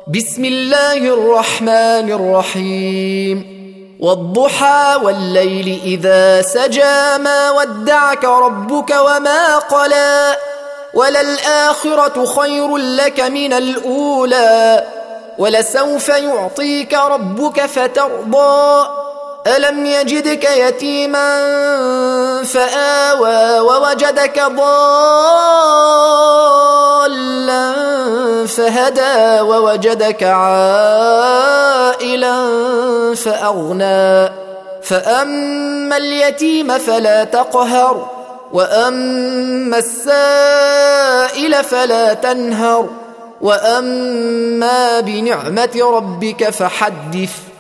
بسم الله الرحمن الرحيم والضحى والليل إذا سجى ما ودعك ربك وما قلى وللآخرة خير لك من الأولى ولسوف يعطيك ربك فترضى ألم يجدك يتيما فآوى ووجدك ضالا فهدى ووجدك عائلا فأغنى فأما اليتيم فلا تقهر وأما السائل فلا تنهر وأما بنعمة ربك فحدث